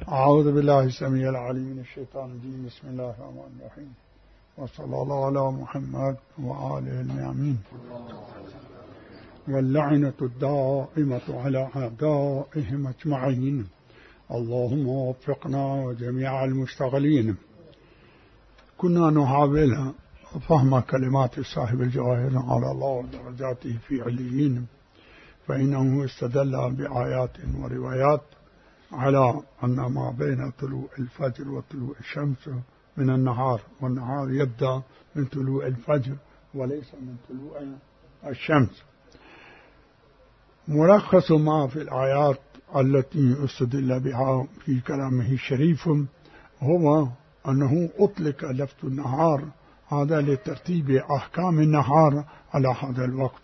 أعوذ بالله السميع العليم من الشيطان الرجيم. بسم الله الرحمن الرحيم، وصلى الله على محمد وآله الميامين. واللعنة الدائمة على أعدائهم أجمعين. اللهم وفقنا وجميع المشتغلين. كنا نحاول فهم كلمات صاحب الجواهر على الله ودرجاته في عليين، فإنه استدل بآيات وروايات على أن ما بين طلوع الفجر وطلوع الشمس من النهار، والنهار يبدأ من طلوع الفجر وليس من طلوع الشمس. ملخص ما في الآيات التي استدل بها في كلامه الشريف هو أنه أطلق لفظ النهار هذا لترتيب أحكام النهار على هذا الوقت،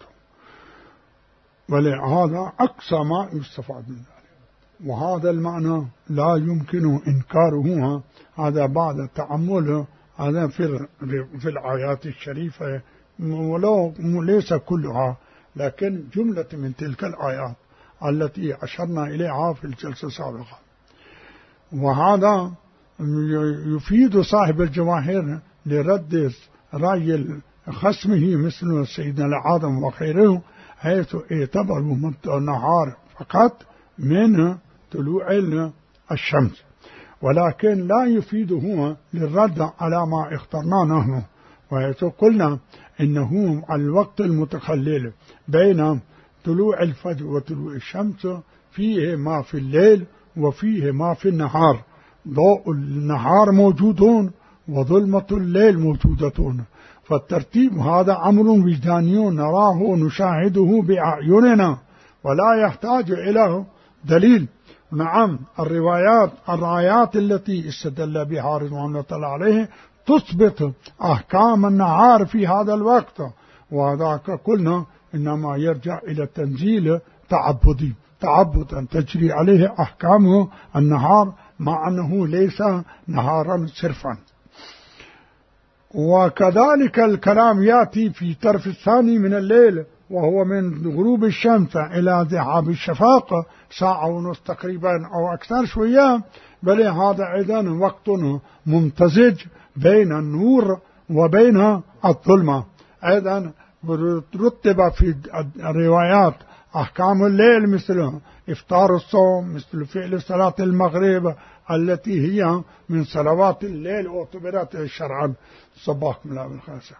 ولهذا أقصى ما يستفاد من ذلك. وهذا المعنى لا يمكن إنكاره، هذا بعد تأمل هذا في الآيات الشريفة، ولو ليس كلها لكن جملة من تلك الآيات التي أشرنا إليها في الجلسة السابقة. وهذا يفيد صاحب الجواهر لرد رأي خصمه مثل سيدنا العاظم وخيره، حيث اعتبروا النهار فقط من طلوع الشمس، ولكن لا يفيده للرد على ما اخترناه نحن، وحيث قلنا إنه الوقت المتخلل بين طلوع الفجر وطلوع الشمس فيه ما في الليل وفيه ما في النهار. ضوء النهار موجودون وظلمة الليل موجودتون، فالترتيب هذا أمر وجداني نراه نشاهده بأعيننا ولا يحتاج إلى دليل. نعم، الروايات التي استدل بها رضوان الله عليه تثبت أحكام النهار في هذا الوقت، وذاك قلنا إنما يرجع إلى التنزيل تعبدا تجري عليه أحكام النهار مع أنه ليس نهارا صرفا. وكذلك الكلام يأتي في طرف الثاني من الليل، وهو من غروب الشمس إلى ذهاب الشفاق ساعة ونص تقريبا أو أكثر شوية، بل هذا أيضا وقت ممتزج بين النور وبين الظلمة. أيضا رتب في الروايات أحكام الليل مثل إفطار الصوم، مثل فعل صلاة المغرب التي هي من صلوات الليل واعتبرت شرعا. صباحكم الله بالخير.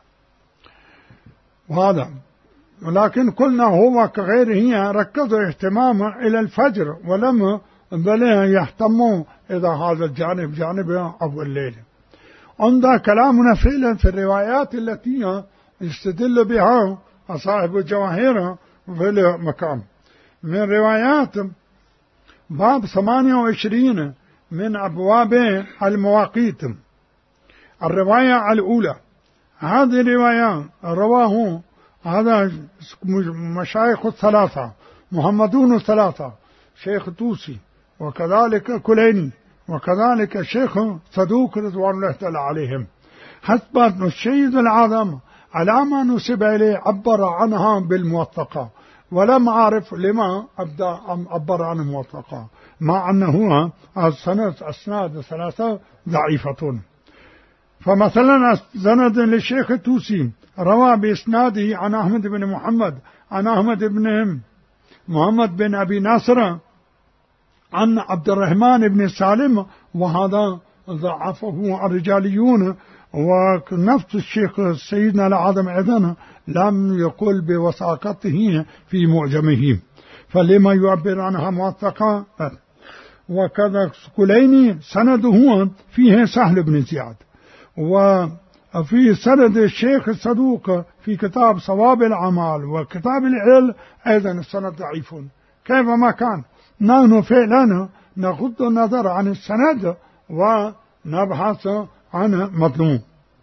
وهذا ولكن قلنا هو كغيره ركزوا اهتماما إلى الفجر ولم بل يهتموا إذا هذا الجانب جانب أو الليل. عند كلامنا فعلا في الروايات التي يستدل بها صاحب الجواهر في المكان. من روايات باب 28 من أبواب المواقيت. الرواية الأولى، هذه الرواية رواه هذا مشايخ الثلاثة محمدون الثلاثة، شيخ توسي وكذلك كليني وكذلك شيخ صدوق رضوان الله تعالى عليهم، حسب السيد العظم على ما نسب إليه عبر عنها بالموثقة، ولم أعرف لما عبر عن الموثقة، مع أنه أسناد ثلاثة ضعيفة. فمثلا سند للشيخ التوسي روى بإسناده عن أحمد بن محمد عن أحمد بن محمد بن أبي ناصر عن عبد الرحمن بن سالم، وهذا ضعفه الرجاليون. ونفس الشيخ سيدنا العظم أيضا لم يقل بوثاقته في معجمه، فلما يعبر عنها موثقة. وكذا كليني سنده فيه سهل بن زياد، وفي سند الشيخ الصدوق في كتاب صواب الأعمال وكتاب العلل أيضا السند ضعيف. كيفما كان نحن فعلا نغض النظر عن السند ونبحث عن مظلوم.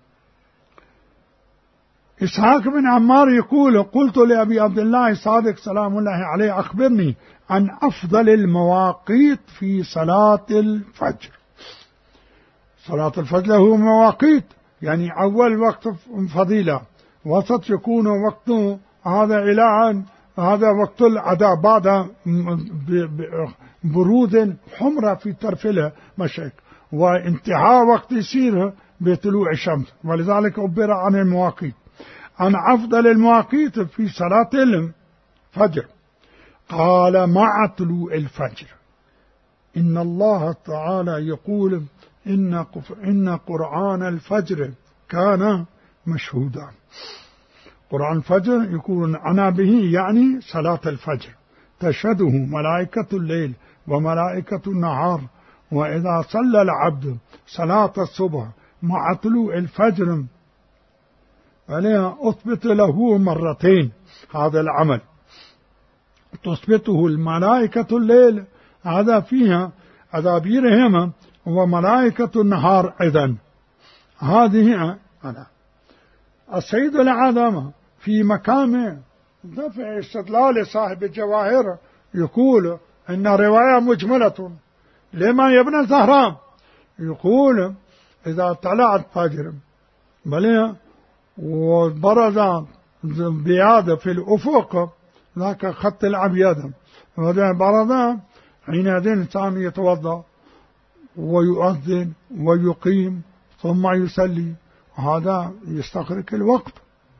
إسحاق بن عمار يقول: قلت لأبي عبد الله صادق سلام الله عليه أخبرني عن أفضل المواقيت في صلاة الفجر. صلاة الفجر له مواقيت، يعني أول وقت فضيلة، وسط يكون وقت هذا إلى هذا وقت الأداء بعد برود حمرة في طرف المشرق، وانتهاء وقت يصير بطلوع الشمس. ولذلك عبر عن المواقيت، عن أفضل المواقيت في صلاة الفجر. قال مع طلوع الفجر. إن الله تعالى يقول إن قرآن الفجر كان مشهودا. قرآن الفجر يقول أنا به يعني صلاة الفجر، تشهده ملائكة الليل وملائكة النهار. وإذا صلى العبد صلاة الصبح مع طلوع الفجر فلها أثبت له مرتين هذا العمل، تثبته الملائكة الليل هذا فيها أدابيرهم، وملائكة النهار أيضا. هذه أنا السيد العظمة في مقام دفع استدلال صاحب الجواهر يقول إن رواية مجملة لما يبنى الزهران، يقول إذا طلع الفجر بل وبرز بياض في الأفق ذاك خط الأبيض، وإذا برز حينئذ الإنسان يتوضأ ويؤذن ويقيم ثم يصلي، وهذا يستغرق الوقت.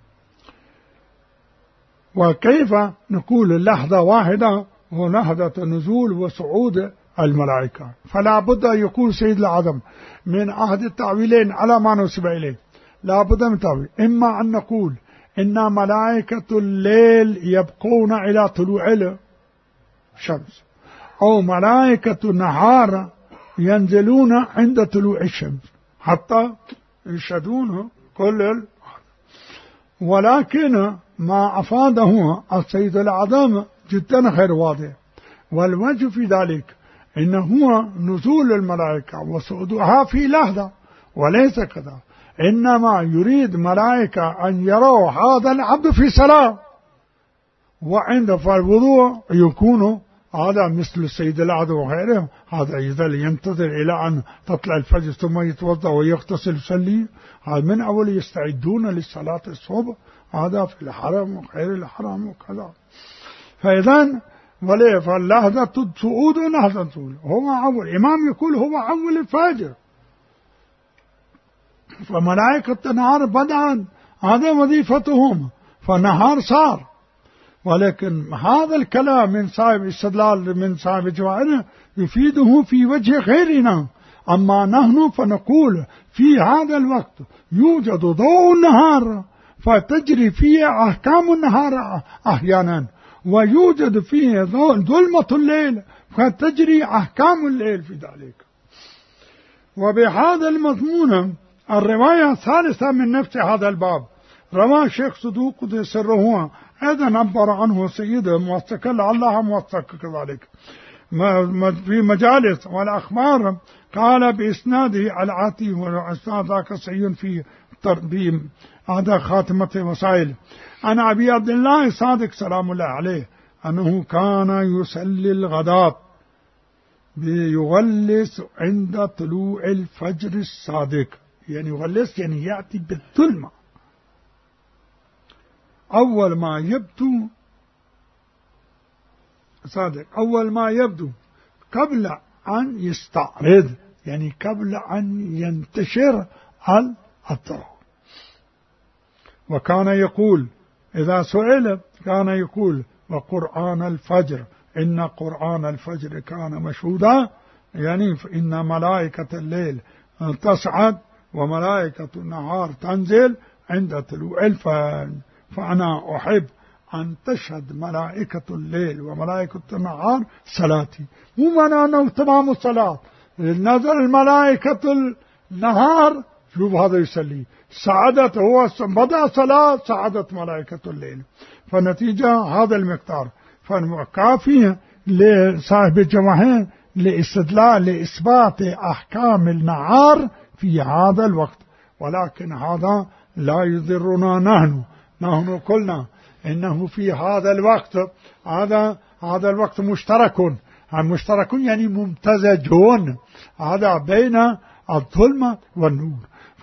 وكيف نقول لحظة واحدة ولحظة نزول وصعود الملائكة؟ فلا بد أن يقول سيد العظم من أحد التأويلين على ما نسب إليه، لا بد من تأويل. إما أن نقول إن ملائكة الليل يبقون إلى طلوع الشمس، أو ملائكة النهار ينزلون عند طلوع الشمس حتى يشهدون كل ولكن ما أفاده السيد العظام جدا غير واضح. والوجه في ذلك إنه هو نزول الملائكة وصعودها في لحظة وليس كذا، إنما يريد ملائكة أن يروا هذا العبد في صلاة، وعند فالوضوء يكون هذا مثل السيد العظم وغيره. هذا إذا ينتظر إلى أن تطلع الفجر ثم يتوضأ ويغتسل يصلي، هذا من أول يستعدون للصلاة الصبح، هذا في الحرم وغير الحرم وكذا. فإذا فاللحظة صعود ولحظة صعود هو أول. الإمام يقول هو أول الفجر، فملائكة النهار بدءا هذا وظيفتهم، فالنهار صار. ولكن هذا الكلام من صاحب استدلال من صاحب الجواهر يفيده في وجه غيرنا. أما نحن فنقول في هذا الوقت يوجد ضوء النهار فتجري فيه أحكام النهار أحيانا، ويوجد فيه ظلمة الليل فتجري أحكام الليل في ذلك. وبهذا المضمون الرواية الثالثة من نفس هذا الباب رواه الشيخ صدوق قدس سره، أيضا عبر عنه سيده موثقا لعلها موثق كذلك في مجالس والأخبار. قال بإسناده العاتي والإسناد ذاك صحيح في تربيم هذا خاتمة وسائل عن أبي عبد الله صادق سلام الله عليه أنه كان يصلي الغداء بيغلس عند طلوع الفجر الصادق. يعني يغلس يعني يأتي بالظلمة أول ما يبدو صادق، أول ما يبدو قبل أن يستعرض، يعني قبل أن ينتشر الضوء. وكان يقول إذا سئل كان يقول وقرآن الفجر إن قرآن الفجر كان مشهودا، يعني إن ملائكة الليل تصعد وملائكة النهار تنزل عند طلوع الفجر. فأنا أحب أن تشهد ملائكة الليل وملائكة النهار صلاتي، مو معنى أنه تمام الصلاة نزل الملائكة النهار شوف هذا يصلي سعدت هو بدأ صلاة سعدت ملائكة الليل، فنتيجة هذا المقدار. فكافي لصاحب الجواهر لاستدلال لإثبات أحكام النهار في هذا الوقت. ولكن هذا لا يضرنا نحن قلنا إنه في هذا الوقت هذا الوقت مشترك يعني ممتزجون هذا بين الظلمة والنور.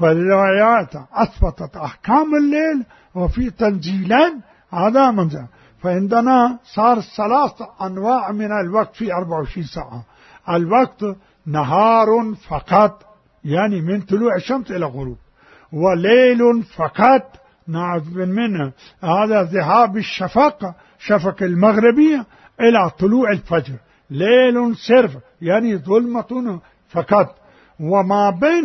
فالروايات أثبتت أحكام الليل وفي تنزيلا هذا منزل. فعندنا صار 3 أنواع من الوقت في 24 ساعة. الوقت نهار فقط، يعني من طلوع الشمس إلى غروب، وليل فقط من هذا ذهاب الشفق، شفق المغربي، إلى طلوع الفجر. ليل صرف يعني ظلمة فقط، وما بين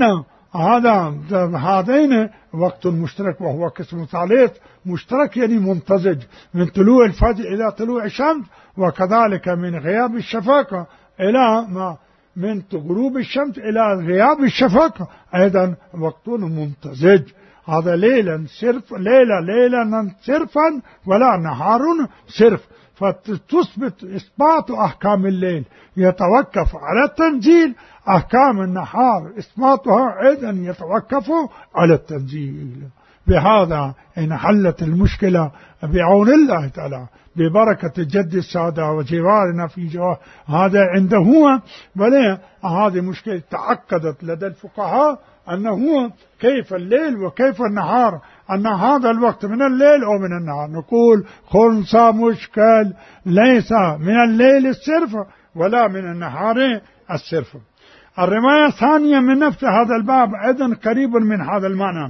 هذين وقت مشترك وهو قسم ثالث مشترك يعني ممتزج، من طلوع الفجر إلى طلوع الشمس، وكذلك من غياب الشفق إلى من غروب الشمس إلى غياب الشفق أيضا وقت ممتزج. هذا ليلا صرف، ليلا صرفا ولا نهار صرف. فتثبت إثبات أحكام الليل يتوقف على التنزيل، أحكام النهار إثباتها أيضا يتوقف على التنزيل. بهذا إن حلت المشكلة بعون الله تعالى ببركة جد السادة وجوارنا في جوار هذا عنده. بل هذه مشكلة تعقدت لدى الفقهاء أنه كيف الليل وكيف النهار، أن هذا الوقت من الليل أو من النهار. نقول خنثى مشكل، ليس من الليل الصرف ولا من النهار الصرف. الرواية الثانية من نفس هذا الباب أيضا قريب من هذا المعنى.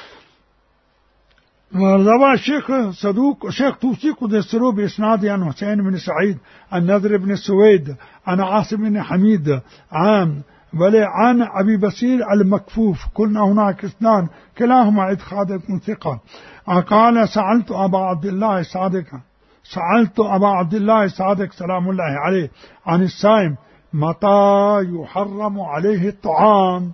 روى الشيخ صدوق الشيخ توسي قدسه بإسناد عن حسين بن سعيد النذر بن السويد عن عاصم بن حميد عن أبي بصير المكفوف. كنا هناك 2 كلاهما عند خالد بن ثقة. قال سألت أبا عبد الله صادق سلام الله عليه عن الصائم متى يحرم عليه الطعام؟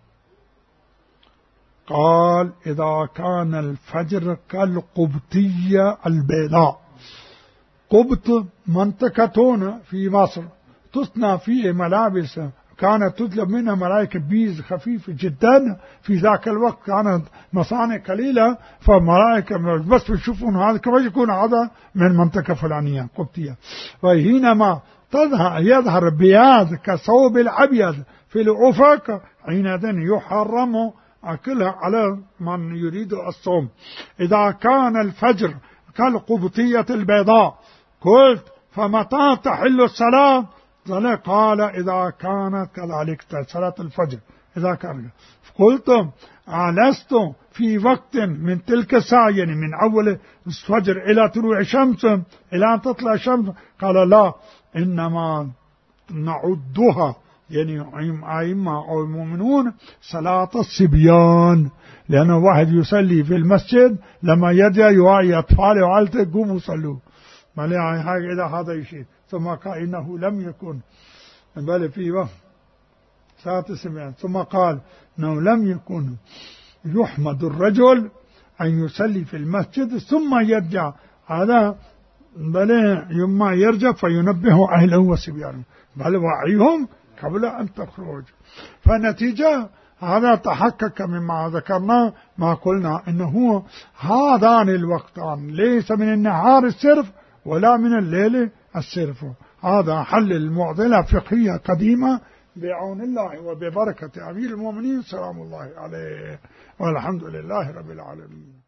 قال إذا كان الفجر كالقبطية البيضاء. قبط منطقة في مصر تصنع فيه ملابس، كانت تطلب منها ملائكة بيز خفيف جدا. في ذاك الوقت كانت مصانع قليلة، فملائكة بس يشوفون هذا كما يكون هذا من منطقة فلانية قبطية. وحينما يظهر بياض كثوب الأبيض في الأفق حينئذ يحرم أكلها على من يريد الصوم. إذا كان الفجر كالقبطية البيضاء. قلت فمتى تحل الصلاة؟ قال إذا كانت كذلك صلاة الفجر إذا كان. قلت ألست في وقت من تلك الساعة، يعني من أول الفجر إلى طلوع الشمس إلى أن تطلع الشمس؟ قال لا، إنما نعدها يعني أئمة أو المؤمنون صلاة الصبيان، لأن واحد يصلي في المسجد لما يرجع يوعي أطفاله وعائلته قوموا صلوا، إذا هذا الشيء. ثم قال إنه لم يكن بل في وقت صلاة الصبيان. ثم قال إنه لم يكن يحمد الرجل أن يصلي في المسجد ثم يرجع، هذا بل يما يرجع فينبه أهله وصبيانه، بل وعيهم قبل أن تخرج. فالنتيجة هذا تحقق مما ذكرنا، ما قلنا إنه هذان الوقتان ليس من النهار الصرف ولا من الليل الصرف. هذا حل المعضلة فقهية قديمة بعون الله وببركة أمير المؤمنين سلام الله عليه، والحمد لله رب العالمين.